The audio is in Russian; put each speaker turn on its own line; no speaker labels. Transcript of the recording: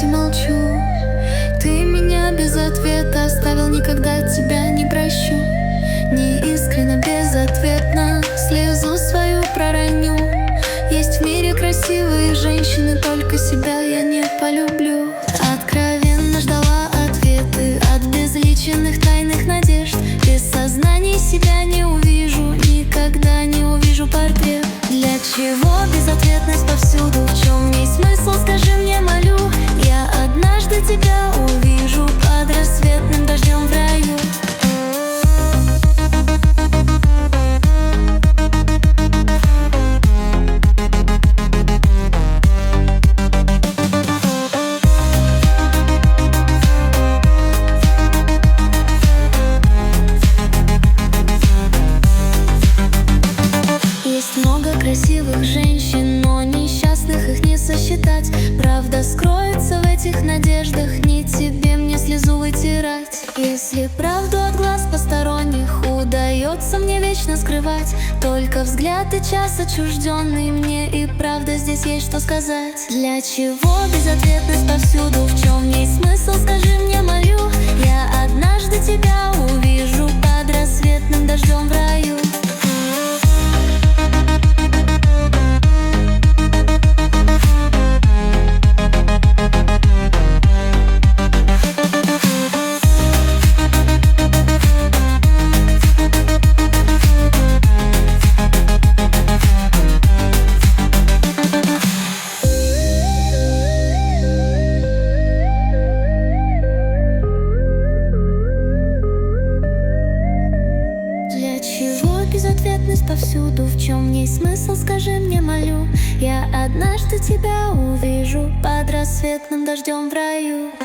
и молчу. Ты меня без ответа оставил, никогда тебя не прощу. Неискренно, безответно слезу свою пророню. Есть в мире красивые женщины, только себя я не полюблю. Откровенно ждала ответы от безличенных тайных надежд. Без сознания себя не увижу, никогда не увижу портрет. Для чего безответность повсюду? В чем есть смысл, скажи мне, молю. Я однажды тебя увижу под рассветным дождем в раю. Есть много красивых женщин, но несчастных их не сосчитать. Правда скроется в этих надеждах, не тебе мне слезу вытирать. Если правду от глаз посторонних удается мне вечно скрывать, только взгляд и час отчужденный, мне и правда здесь есть что сказать. Для чего безответность повсюду? В чем есть смысл, скажи мне, молю. Я однажды тебя увижу под рассветным дождем в раю. Безответность повсюду, в чем есть смысл, скажи мне, молю. Я однажды тебя увижу под рассветным дождем в раю.